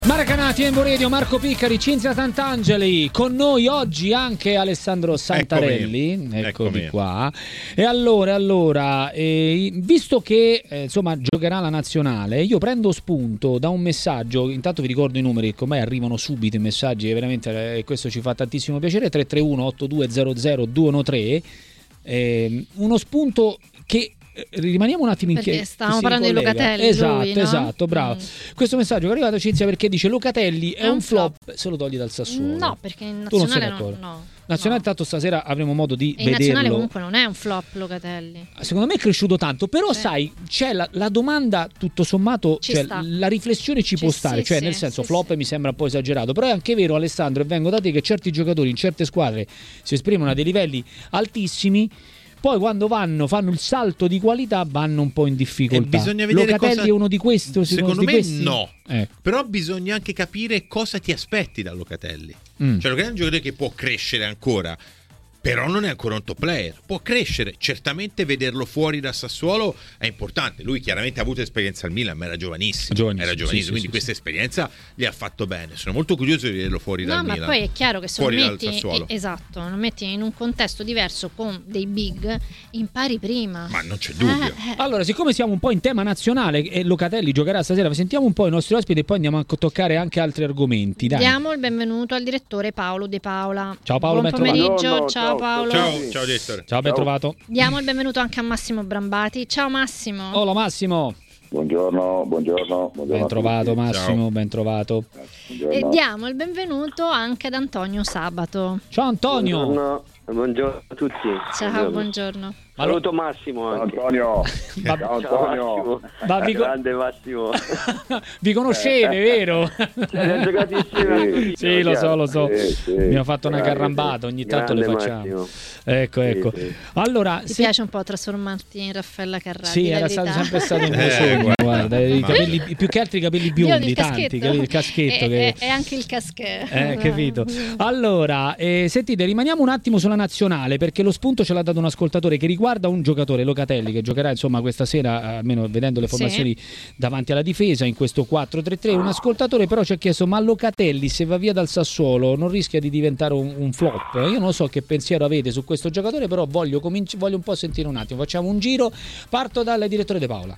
Maracanati, Embo Radio, Marco Piccari, Cinzia Sant'Angeli, con noi oggi anche Alessandro Santarelli, eccomi qua. E allora visto che insomma giocherà la nazionale, io prendo spunto da un messaggio, intanto vi ricordo i numeri che ormai arrivano subito i messaggi e veramente questo ci fa tantissimo piacere, 331-8200-213, uno spunto che... Rimaniamo un attimo in perché stavamo parlando di Locatelli. Esatto, bravo. Questo messaggio che è arrivato, Cinzia, perché dice Locatelli è un flop se lo togli dal Sassuolo. No, perché in nazionale no. Nazionale, tanto stasera avremo modo di vederlo. In nazionale comunque non è un flop Locatelli. Secondo me è cresciuto tanto, però sai, c'è la domanda, tutto sommato, cioè, la riflessione ci può stare, cioè nel senso flop mi sembra un po' esagerato, però è anche vero, Alessandro, e vengo da te, che certi giocatori in certe squadre si esprimono a dei livelli altissimi. Poi quando fanno il salto di qualità, vanno un po' in difficoltà. Bisogna vedere Locatelli è uno di questi? Secondo me no. Però bisogna anche capire cosa ti aspetti da Locatelli. Cioè Locatelli è un giocatore che può crescere ancora, però non è ancora un top player. Può crescere, certamente vederlo fuori da Sassuolo è importante. Lui chiaramente ha avuto esperienza al Milan, ma era giovanissimo. Quindi questa esperienza gli ha fatto bene. Sono molto curioso di vederlo fuori dal Milan. Ma poi è chiaro che se lo metti in un contesto diverso con dei big, impari prima. Ma non c'è dubbio. Allora, siccome siamo un po' in tema nazionale e Locatelli giocherà stasera, sentiamo un po' i nostri ospiti e poi andiamo a toccare anche altri argomenti. Dai. Diamo il benvenuto al direttore Paolo De Paola. Ciao Paolo, buon pomeriggio. Ciao Paolo. Ciao direttore. Ciao, ben trovato. Diamo il benvenuto anche a Massimo Brambati. Ciao Massimo. Hola Massimo. Buongiorno. Ben trovato Massimo, ben trovato. E diamo il benvenuto anche ad Antonio Sabato. Ciao Antonio. Buongiorno a tutti. Ciao, buongiorno. Saluto Massimo anche. Antonio. Ciao Antonio. Grande Massimo. Vi conoscete, vero? Siamo giocati insieme. Sì, lo so. Abbiamo fatto una carrambata, ogni tanto le facciamo. Massimo. Ecco. Allora, ti piace un po' trasformarti in Raffaella Carrà? Sì, era sempre stato un mio sogno, guarda, i capelli, più che altro i capelli biondi, tanti, il caschetto e anche il caschetto. Capito. Allora, sentite, rimaniamo un attimo sulla nazionale, perché lo spunto ce l'ha dato un ascoltatore che riguarda un giocatore, Locatelli, che giocherà insomma questa sera, almeno vedendo le formazioni davanti alla difesa in questo 4-3-3. Un ascoltatore però ci ha chiesto: ma Locatelli, se va via dal Sassuolo, non rischia di diventare un flop? Io non so che pensiero avete su questo giocatore, però voglio un po' sentire un attimo. Facciamo un giro, parto dal direttore De Paola.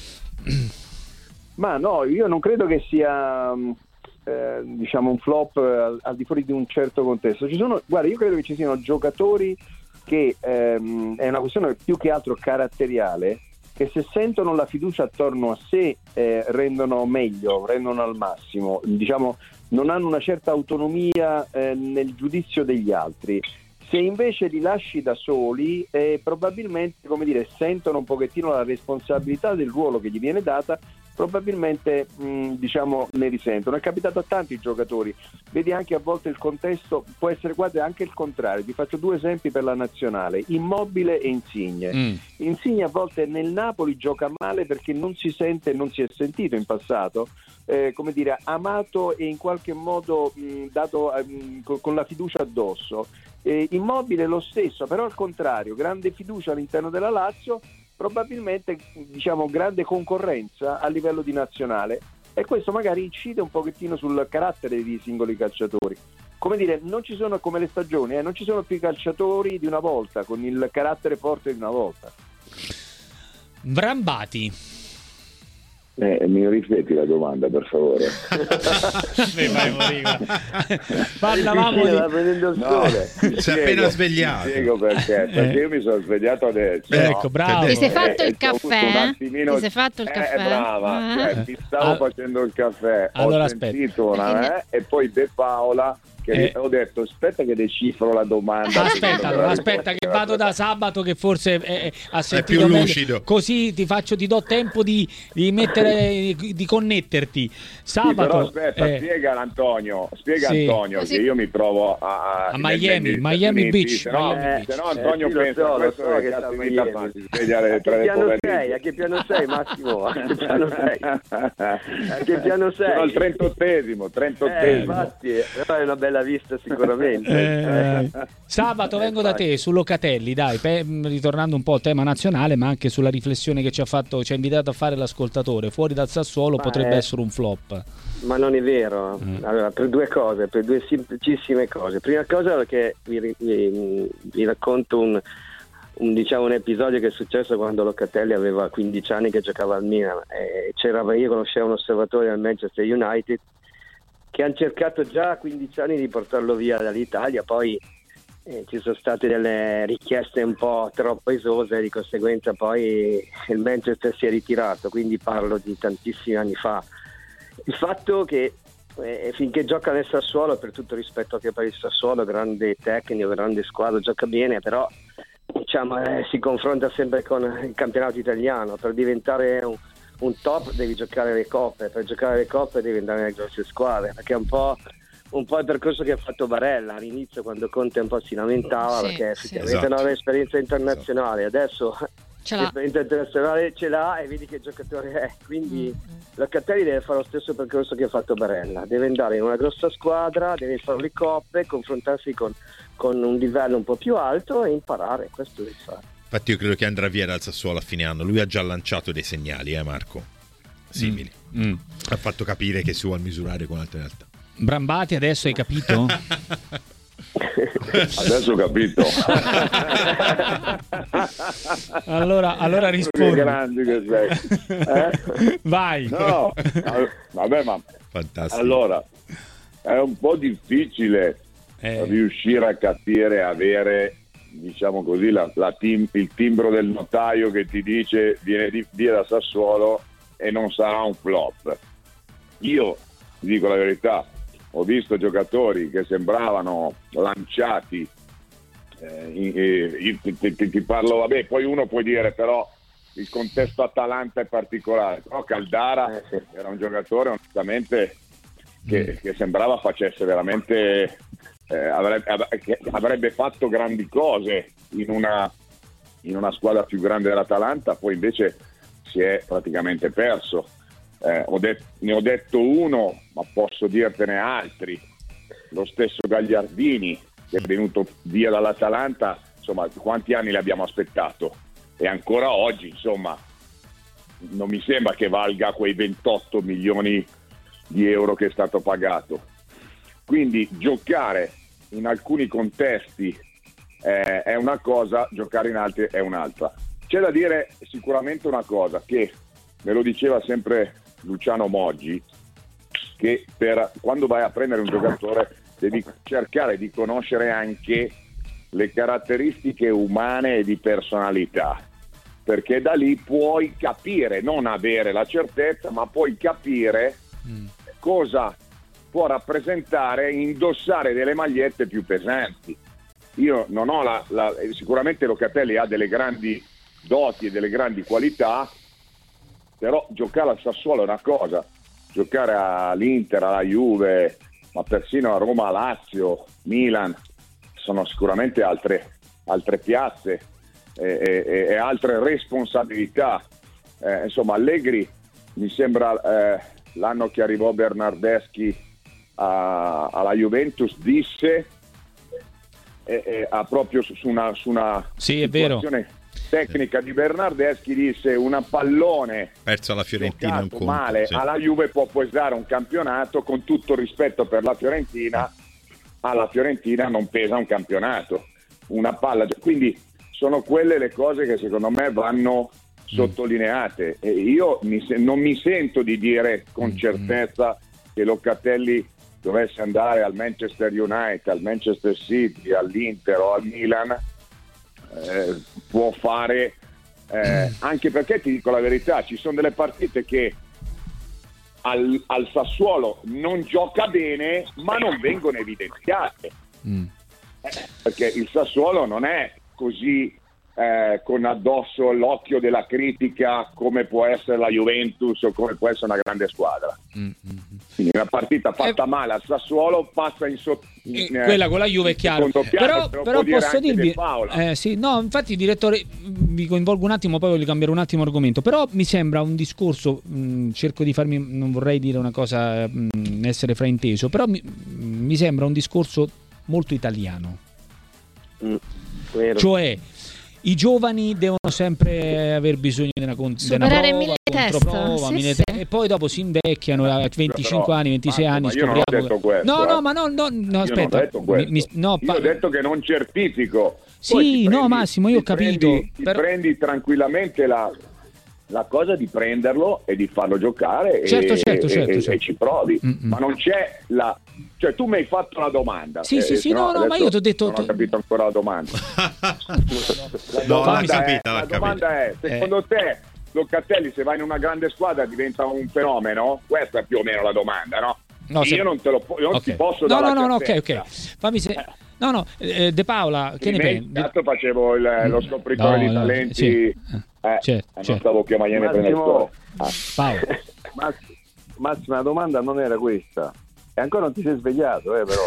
Ma no, io non credo che sia un flop al di fuori di un certo contesto. Guarda, io credo che ci siano giocatori che è una questione più che altro caratteriale, che se sentono la fiducia attorno a sé rendono meglio, rendono al massimo, non hanno una certa autonomia nel giudizio degli altri. Se invece li lasci da soli, probabilmente, sentono un pochettino la responsabilità del ruolo che gli viene data, probabilmente ne risentono. È capitato a tanti giocatori, vedi anche a volte il contesto può essere quasi anche il contrario. Ti faccio due esempi per la nazionale: Immobile e Insigne. Insigne a volte nel Napoli gioca male perché non si sente, non si è sentito in passato amato e in qualche modo dato con la fiducia addosso. Immobile lo stesso, però al contrario, grande fiducia all'interno della Lazio, probabilmente grande concorrenza a livello di nazionale, e questo magari incide un pochettino sul carattere dei singoli calciatori. Non ci sono, come le stagioni, non ci sono più i calciatori di una volta con il carattere forte di una volta. Brambati. Mi ripeti la domanda, per favore? Parlavamo sta prendendo il sole. Si è appena svegliato. Spiego perché io mi sono svegliato adesso. Ecco, bravo. Ti sei fatto il caffè? Ti sei fatto il caffè? Brava, mi stavo facendo il caffè. Allora, ho sentito e poi De Paola, che ho detto aspetta che decifro la domanda. Aspetta che vado da Sabato, che forse ha sentito più meglio. lucido, così ti do tempo di connetterti. Sabato, però aspetta, spiega Antonio che io mi trovo a Miami Beach. Se no Antonio pensa questo che cazzo mi fa sveglia alle 3 del pomeriggio. A che piano sei, Massimo? A che piano sei? Sono al 38esimo. Infatti, però è una bella l'ha vista sicuramente. Sabato vengo da te su Locatelli, dai, ritornando un po' al tema nazionale, ma anche sulla riflessione che ci ha invitato a fare l'ascoltatore. Fuori dal Sassuolo potrebbe essere un flop. Ma non è vero. Allora, per due semplicissime cose. Prima cosa, perché vi racconto un episodio che è successo quando Locatelli aveva 15 anni, che giocava al Milan, io conoscevo un osservatore al Manchester United che hanno cercato già a 15 anni di portarlo via dall'Italia, poi ci sono state delle richieste un po' troppo esose, di conseguenza poi il Manchester si è ritirato, quindi parlo di tantissimi anni fa. Il fatto che finché gioca nel Sassuolo, per tutto rispetto anche per il Sassuolo, grande tecnico, grande squadra, gioca bene, però si confronta sempre con il campionato italiano. Per diventare un top devi giocare le coppe, per giocare le coppe devi andare nelle grosse squadre, perché è un po' il percorso che ha fatto Barella all'inizio, quando Conte un po' si lamentava, perché effettivamente non aveva esperienza internazionale. Adesso l'esperienza internazionale ce l'ha e vedi che giocatore è, quindi Locatelli deve fare lo stesso percorso che ha fatto Barella, deve andare in una grossa squadra, deve fare le coppe, confrontarsi con un livello un po' più alto e imparare, questo deve fare. Infatti io credo che andrà via dal Sassuolo a fine anno. Lui ha già lanciato dei segnali, Marco, simili. Ha fatto capire che si vuole misurare con altre realtà. Brambati, adesso hai capito? Adesso ho capito. allora rispondi. Che grande che sei. Vai. No, vabbè, ma fantastico. Allora, è un po' difficile riuscire a capire, avere, diciamo così, il timbro del notaio che ti dice viene via da Sassuolo e non sarà un flop. Io ti dico la verità, ho visto giocatori che sembravano lanciati, ti parlo, vabbè, poi uno può dire però il contesto Atalanta è particolare, però Caldara era un giocatore onestamente che sembrava facesse veramente avrebbe fatto grandi cose in una squadra più grande dell'Atalanta, poi invece si è praticamente perso. Ne ho detto uno, ma posso dirtene altri. Lo stesso Gagliardini, che è venuto via dall'Atalanta, insomma, quanti anni l'abbiamo aspettato? E ancora oggi, insomma, non mi sembra che valga quei 28 milioni di euro che è stato pagato. Quindi giocare in alcuni contesti è una cosa, giocare in altri è un'altra. C'è da dire sicuramente una cosa, che me lo diceva sempre Luciano Moggi, che quando vai a prendere un giocatore devi cercare di conoscere anche le caratteristiche umane e di personalità, perché da lì puoi capire, non avere la certezza, ma puoi capire cosa può rappresentare indossare delle magliette più pesanti. Io non ho sicuramente Locatelli ha delle grandi doti e delle grandi qualità, però giocare al Sassuolo è una cosa, giocare all'Inter, alla Juve, ma persino a Roma, Lazio, Milan, sono sicuramente altre piazze e altre responsabilità. Insomma, Allegri, mi sembra l'anno che arrivò Bernardeschi alla Juventus, disse proprio su una sì, è vero, tecnica di Bernardeschi, disse una pallone perso alla Fiorentina un conto, male alla Juve può pesare un campionato, con tutto il rispetto per la Fiorentina, alla Fiorentina non pesa un campionato, una palla, quindi sono quelle le cose che secondo me vanno sottolineate, e io non mi sento di dire con certezza che Locatelli dovesse andare al Manchester United, al Manchester City, all'Inter o al Milan. Può fare anche perché, ti dico la verità, ci sono delle partite che al Sassuolo non gioca bene, ma non vengono evidenziate, perché il Sassuolo non è così con addosso l'occhio della critica come può essere la Juventus o come può essere una grande squadra. Quindi una partita fatta male al Sassuolo passa in quella con la Juve è chiaro, però posso dirvi sì, no, infatti direttore, vi coinvolgo un attimo, poi voglio cambiare un attimo argomento, però mi sembra un discorso, cerco di farmi, non vorrei dire una cosa, essere frainteso, però mi sembra un discorso molto italiano. Vero. Cioè i giovani devono sempre aver bisogno di una prova, controprova, e poi dopo si invecchiano a 25 anni, 26 anni, scopriamo. Io non ho detto questo, no, aspetta. Io ho detto che non certifico. Sì, no, Massimo, io ho capito. Prendi tranquillamente la cosa di prenderlo e di farlo giocare certo. E ci provi. Ma non c'è cioè tu mi hai fatto una domanda. Sì, ma io ti ho detto non ho capito ancora la domanda. La domanda è, secondo te Locatelli, se va in una grande squadra, diventa un fenomeno? Questa è più o meno la domanda, no? Io non ti posso dare la certezza. Ok. Fammi De Paola, che ne pensi? Intanto facevo lo scopritore di talenti. Non stavo più a Miami per Paolo. Massimo, la domanda non era questa. E ancora non ti sei svegliato, però.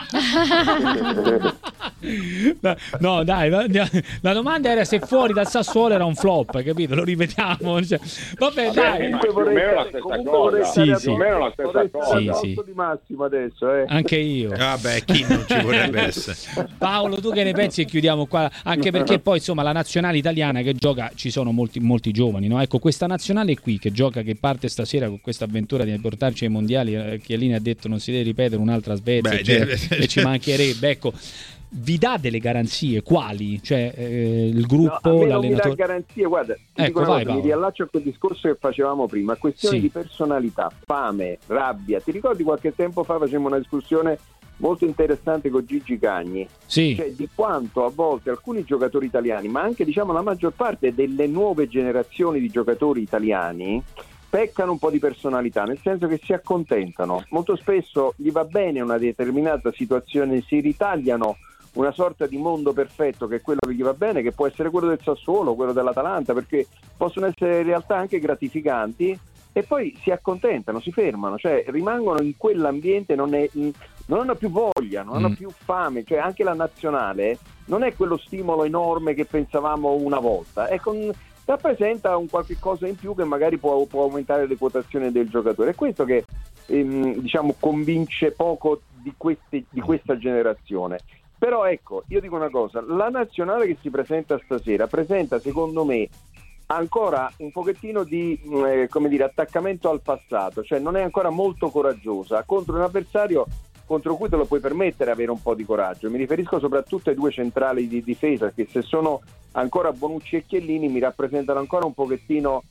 No, dai, la domanda era se fuori dal Sassuolo era un flop, capito? Lo ripetiamo. Vabbè, dai. Comunque la stessa cosa. Più o meno la stessa cosa. Sì. Di Massimo adesso, Anche io. Vabbè, chi non ci vorrebbe essere? Paolo, tu che ne pensi? E chiudiamo qua, anche perché poi insomma la nazionale italiana che gioca, ci sono molti giovani, no? Ecco, questa nazionale qui che gioca, che parte stasera con questa avventura di portarci ai mondiali, Chiellini ha detto non si deve ripetere un'altra Svezia, e ci mancherebbe, ecco. Vi dà delle garanzie? Quali? Cioè il gruppo, l'allenatore? Non mi dà garanzie, guarda, mi riallaccio a quel discorso che facevamo prima, questioni di personalità, fame, rabbia. Ti ricordi qualche tempo fa facemmo una discussione molto interessante con Gigi Cagni, cioè di quanto a volte alcuni giocatori italiani, ma anche diciamo la maggior parte delle nuove generazioni di giocatori italiani, peccano un po' di personalità, nel senso che si accontentano. Molto spesso gli va bene una determinata situazione, si ritagliano una sorta di mondo perfetto che è quello che gli va bene, che può essere quello del Sassuolo, quello dell'Atalanta, perché possono essere in realtà anche gratificanti, e poi si accontentano, si fermano, cioè rimangono in quell'ambiente, non hanno più voglia, non hanno più fame, cioè anche la nazionale non è quello stimolo enorme che pensavamo una volta, rappresenta un qualche cosa in più che magari può aumentare le quotazioni del giocatore. È questo che diciamo convince poco di questa generazione. Però ecco, io dico una cosa, la nazionale che si presenta stasera presenta secondo me ancora un pochettino di attaccamento al passato, cioè non è ancora molto coraggiosa contro un avversario contro cui te lo puoi permettere avere un po' di coraggio. Mi riferisco soprattutto ai due centrali di difesa che, se sono ancora Bonucci e Chiellini, mi rappresentano ancora un pochettino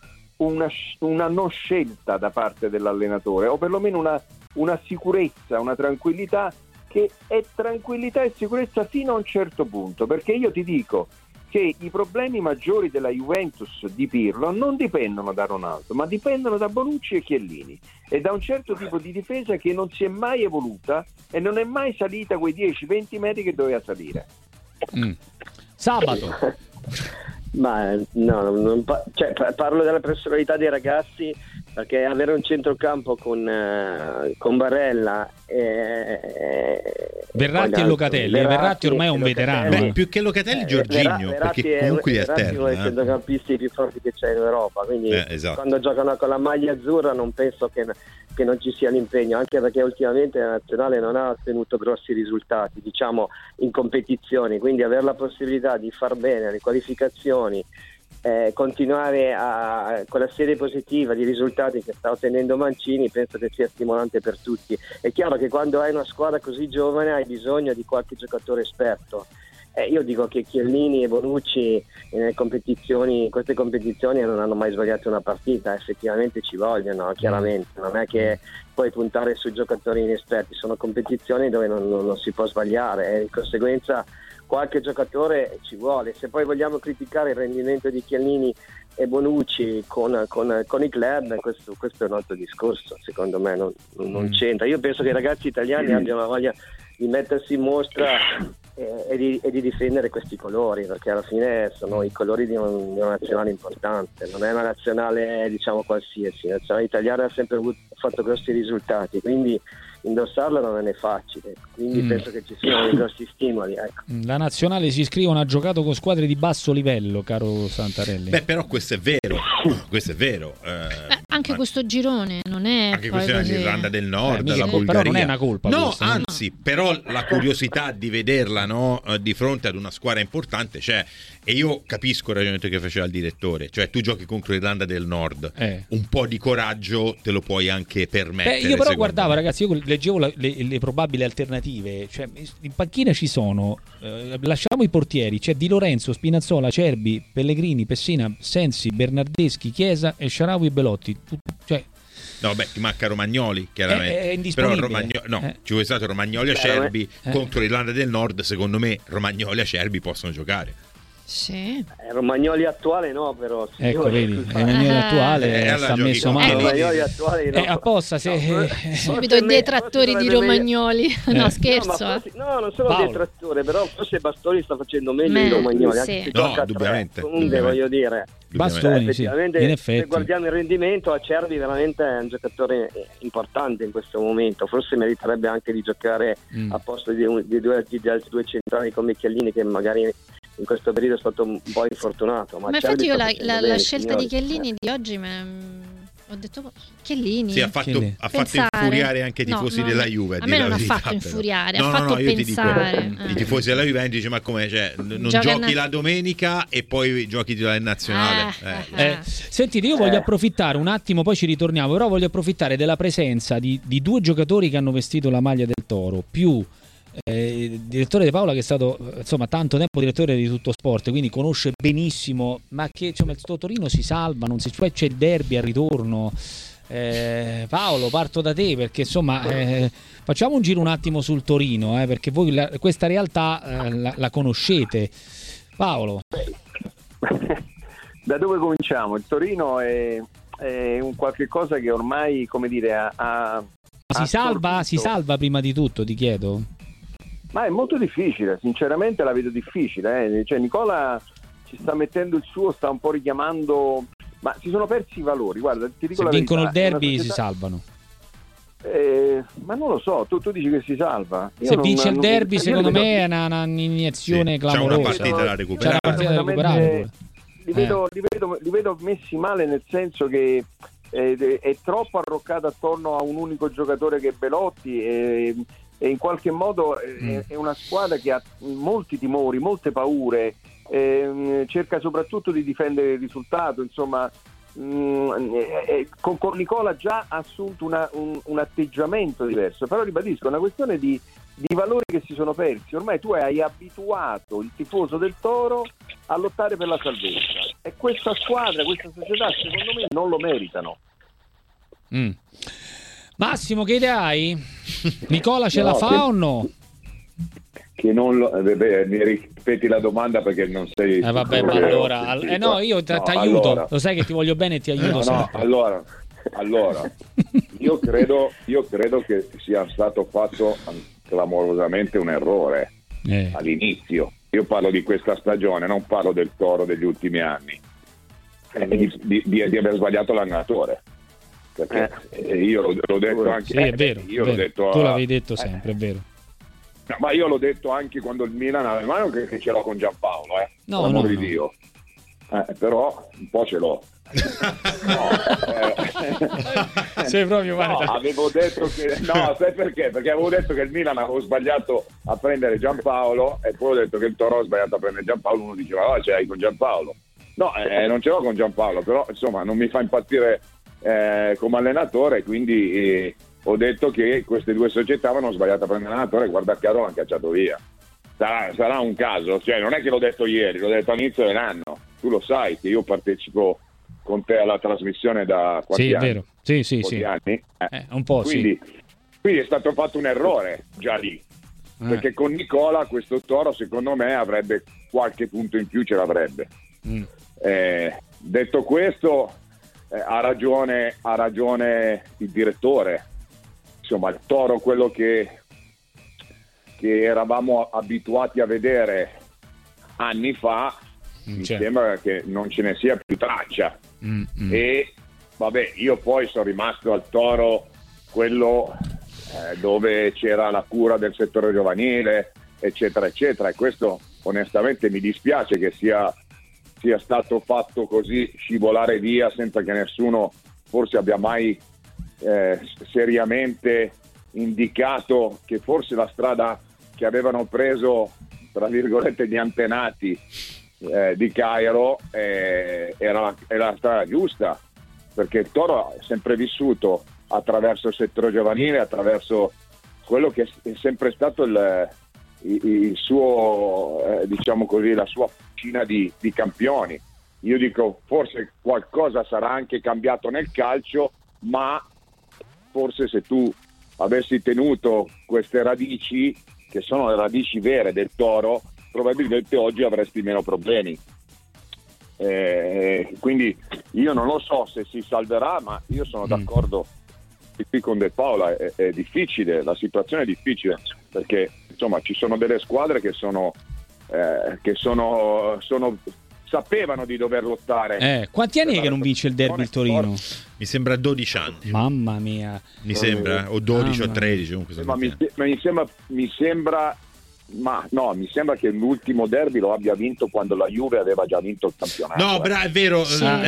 una non scelta da parte dell'allenatore, o perlomeno una sicurezza, una tranquillità che è tranquillità e sicurezza fino a un certo punto, perché io ti dico che i problemi maggiori della Juventus di Pirlo non dipendono da Ronaldo, ma dipendono da Bonucci e Chiellini e da un certo tipo di difesa che non si è mai evoluta e non è mai salita quei 10-20 metri che doveva salire. Sabato. Ma no, parlo della personalità dei ragazzi, perché avere un centrocampo con Barella Verratti e Locatelli. Verratti ormai è un veterano. Più che Locatelli, Jorginho, perché comunque gli alterna. Verratti è uno dei centrocampisti più forti che c'è in Europa, quindi esatto. Quando giocano con la maglia azzurra non penso che non ci sia l'impegno, anche perché ultimamente la nazionale non ha ottenuto grossi risultati, diciamo, in competizioni, quindi avere la possibilità di far bene alle qualificazioni, continuare con la serie positiva di risultati che sta ottenendo Mancini, penso che sia stimolante per tutti. È chiaro che quando hai una squadra così giovane hai bisogno di qualche giocatore esperto. Io dico che Chiellini e Bonucci in queste competizioni non hanno mai sbagliato una partita, effettivamente ci vogliono, chiaramente, non è che puoi puntare su giocatori inesperti, sono competizioni dove non si può sbagliare e di conseguenza qualche giocatore ci vuole. Se poi vogliamo criticare il rendimento di Chiellini e Bonucci con i club, questo è un altro discorso, secondo me non c'entra. Io penso che i ragazzi italiani abbiano voglia di mettersi in mostra e di difendere questi colori, perché alla fine sono i colori di una nazionale importante, non è una nazionale diciamo qualsiasi. La nazionale italiana ha sempre fatto grossi risultati, quindi indossarla non è facile, quindi penso che ci siano dei grossi stimoli, ecco. La nazionale si iscrivono, ha giocato con squadre di basso livello, caro Santarelli. Però questo è vero. anche questo girone non è anche poi questa è l'Irlanda del Nord, la Bulgaria. Però non è una colpa. No, questa, anzi, però la curiosità di vederla, no, di fronte ad una squadra importante c'è. E io capisco il ragionamento che faceva il direttore, cioè tu giochi contro l'Irlanda del Nord, un po' di coraggio te lo puoi anche permettere. Io però guardavo, ragazzi, io leggevo le probabili alternative, cioè in panchina ci sono, lasciamo i portieri, c'è Di Lorenzo, Spinazzola, Cerbi, Pellegrini, Pessina, Sensi, Bernardeschi, Chiesa e Shaarawy, Belotti, cioè... No, beh, ti manca Romagnoli, chiaramente. È indisponibile. Però ci vuole stato Romagnoli e Acerbi contro l'Irlanda del Nord. Secondo me Romagnoli e Acerbi possono giocare. Sì. Romagnoli attuale no, però. Ecco, vedi, Romagnoli attuale sta messo male. Romagnoli attuale no. Apposta subito i detrattori di Romagnoli. No, scherzo. No, non sono detrattore, però forse Bastoni sta facendo meglio di Romagnoli. Sì. No, indubbiamente. Comunque voglio dire. Bastoni, sì, in effetti. Se guardiamo il rendimento, Acerbi veramente è un giocatore importante in questo momento, forse meriterebbe anche di giocare a posto di altri due centrali come Chiellini, che magari in questo periodo è stato un po' infortunato. Ma infatti io la scelta di Chiellini di oggi ho detto Chiellini. Sì, ha fatto infuriare anche i tifosi della Juve. A me non ha fatto infuriare, ha fatto pensare. I tifosi della Juve dice: ma com'è? Cioè, non giochi la domenica e poi giochi titolare nazionale. Sentite, io voglio approfittare un attimo, poi ci ritorniamo, però voglio approfittare della presenza di due giocatori che hanno vestito la maglia del Toro, più il direttore De Paola, che è stato insomma tanto tempo direttore di Tutto Sport, quindi conosce benissimo, ma che insomma il Torino si salva, poi c'è il derby al ritorno. Paolo, parto da te, perché insomma facciamo un giro un attimo sul Torino, perché voi questa realtà la conoscete. Paolo, da dove cominciamo? Il Torino è un qualche cosa che ormai, come dire, si salva prima di tutto, ti chiedo. Ma è molto difficile, sinceramente la vedo difficile. Cioè, Nicola ci sta mettendo il suo, sta un po' richiamando, ma si sono persi i valori. Guarda, ti dico la verità, vincono il derby si salvano. Ma non lo so, tu dici che si salva. Se vince il derby, secondo me è un'iniezione clamorosa. C'è una partita da recuperare. Li vedo messi male, nel senso che è troppo arroccata attorno a un unico giocatore che è Belotti, e in qualche modo è una squadra che ha molti timori, molte paure, cerca soprattutto di difendere il risultato, insomma. Con Nicola già ha assunto un atteggiamento diverso, però ribadisco, è una questione di valori che si sono persi. Ormai tu hai abituato il tifoso del Toro a lottare per la salvezza, e questa squadra, questa società secondo me non lo meritano. Massimo, che idea hai? Nicola ce la fa o no? Che non lo, mi ripeti la domanda perché non sei. Vabbè, ma allora, no, io ti aiuto. Allora, lo sai che ti voglio bene e ti aiuto sempre. Allora, io credo che sia stato fatto clamorosamente un errore all'inizio. Io parlo di questa stagione, non parlo del Toro degli ultimi anni, di aver sbagliato l'allenatore. Perché io l'ho detto anche. Sì, è vero. L'ho detto, tu l'avevi detto sempre, è vero. No, ma io l'ho detto anche quando il Milan aveva, ma non che ce l'ho con Giampaolo, no, per amor di Dio. Però un po' ce l'ho. Sei proprio avevo detto che sai perché? Perché avevo detto che il Milan avevo sbagliato a prendere Giampaolo, e poi ho detto che il Toro ha sbagliato a prendere Giampaolo. Uno diceva ce l'hai con Giampaolo. No, non ce l'ho con Giampaolo, però insomma non mi fa impazzire come allenatore, quindi ho detto che queste due società avevano sbagliato a prendere l'allenatore, guarda caso l'hanno cacciato via. Sarà un caso, cioè non è che l'ho detto ieri, l'ho detto all'inizio dell'anno. Tu lo sai che io partecipo con te alla trasmissione da quanti anni? È vero. Sì. Anni? Un po', quindi è stato fatto un errore già lì, perché con Nicola questo Toro secondo me avrebbe qualche punto in più, ce l'avrebbe. Detto questo, ha ragione il direttore. Insomma, il Toro, quello che eravamo abituati a vedere anni fa, mi sembra che non ce ne sia più traccia. E vabbè, io poi sono rimasto al Toro quello dove c'era la cura del settore giovanile, eccetera eccetera, e questo onestamente mi dispiace che sia stato fatto così, scivolare via senza che nessuno forse abbia mai seriamente indicato che forse la strada che avevano preso, tra virgolette, gli antenati di Cairo era la strada giusta, perché il Toro è sempre vissuto attraverso il settore giovanile, attraverso quello che è sempre stato il suo, diciamo così, la sua piscina di campioni. Io dico, forse qualcosa sarà anche cambiato nel calcio, ma forse se tu avessi tenuto queste radici, che sono le radici vere del Toro, probabilmente oggi avresti meno problemi. Quindi io non lo so se si salverà, ma io sono d'accordo qui con De Paola. È difficile, la situazione è difficile, perché insomma ci sono delle squadre che sapevano di dover lottare. Quanti anni è che non vince il derby il Torino? Mi sembra 12 anni. Mamma mia. Mi sembra, o 12 o 13 comunque. Ma mi sembra che l'ultimo derby lo abbia vinto quando la Juve aveva già vinto il campionato. No, è vero,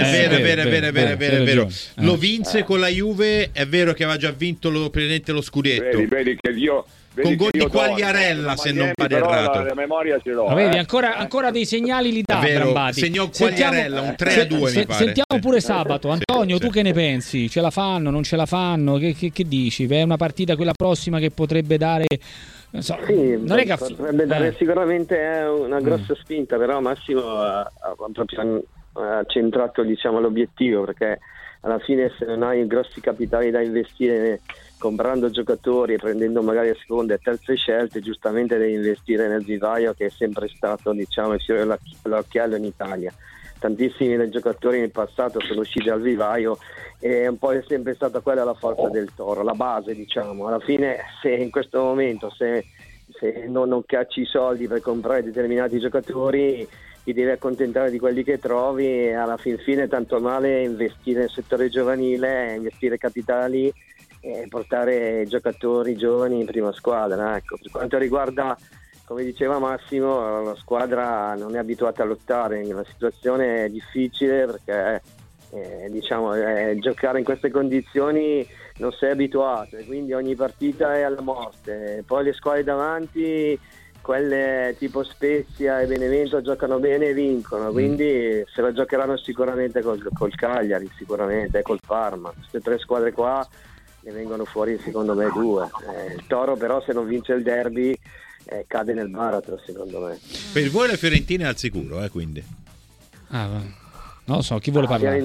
è vero. Lo vinse con la Juve, è vero che aveva già vinto lo scudetto. Vedi che io con gol di Quagliarella, se non vado errato. La memoria ce l'ho. Vedi, ancora dei segnali li dà Brambati. Segnò Quagliarella un 3-2 mi pare. Sentiamo pure sabato. Antonio, tu che ne pensi? Ce la fanno, non ce la fanno? Che dici? È una partita quella prossima che potrebbe dare... Non so, sì, non è che potrebbe dare sicuramente una grossa spinta, però Massimo ha proprio centrato, diciamo, l'obiettivo, perché alla fine se non hai grossi capitali da investire comprando giocatori e prendendo magari seconde e terze scelte, giustamente devi investire nel vivaio, che è sempre stato, diciamo, il fiore all'occhiello in Italia. Tantissimi dei giocatori nel passato sono usciti dal vivaio e un po' è sempre stata quella la forza del Toro, la base, diciamo. Alla fine, se in questo momento se non cacci i soldi per comprare determinati giocatori, ti devi accontentare di quelli che trovi, e alla fine tanto male investire nel settore giovanile, investire capitali e portare giocatori giovani in prima squadra. Ecco, per quanto riguarda, come diceva Massimo, la squadra non è abituata a lottare, la situazione è difficile perché giocare in queste condizioni non sei abituato, e quindi ogni partita è alla morte. Poi le squadre davanti, quelle tipo Spezia e Benevento, giocano bene e vincono, quindi se la giocheranno sicuramente col Cagliari, sicuramente col Parma. Queste tre squadre qua ne vengono fuori secondo me due. Il Toro però, se non vince il derby, cade nel baratro, secondo me. Per voi la Fiorentina è al sicuro, quindi? Non lo so, chi vuole parlare?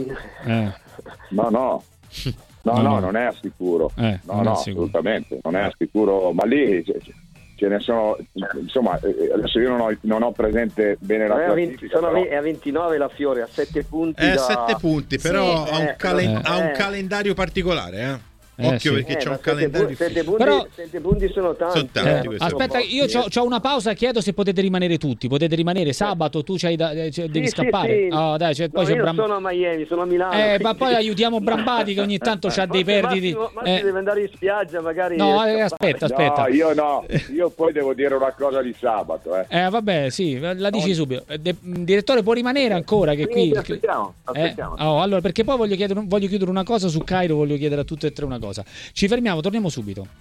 No, non è al sicuro. No, assolutamente, non è al sicuro, ma lì ce ne sono, insomma, adesso io non ho presente bene la classifica. È a 29 la Fiore, a 7 punti. 7 punti, però ha un calendario particolare, Occhio, perché c'è un calendario. 7 punti sono tanti. Aspetta, io c'ho una pausa, chiedo se potete rimanere tutti. Potete rimanere sabato, tu devi scappare. Sì. Oh, dai, poi io non sono a Miami, sono a Milano. Ma poi aiutiamo Brambati che ogni tanto c'ha dei perditi. Massimo deve andare in spiaggia, magari. No, aspetta. No, io poi devo dire una cosa di sabato. Vabbè, sì, la dici subito. Direttore, può rimanere ancora? Che qui. Aspettiamo. Allora, perché poi voglio chiudere una cosa su Cairo, voglio chiedere a tutte e tre una cosa. Ci fermiamo, torniamo subito.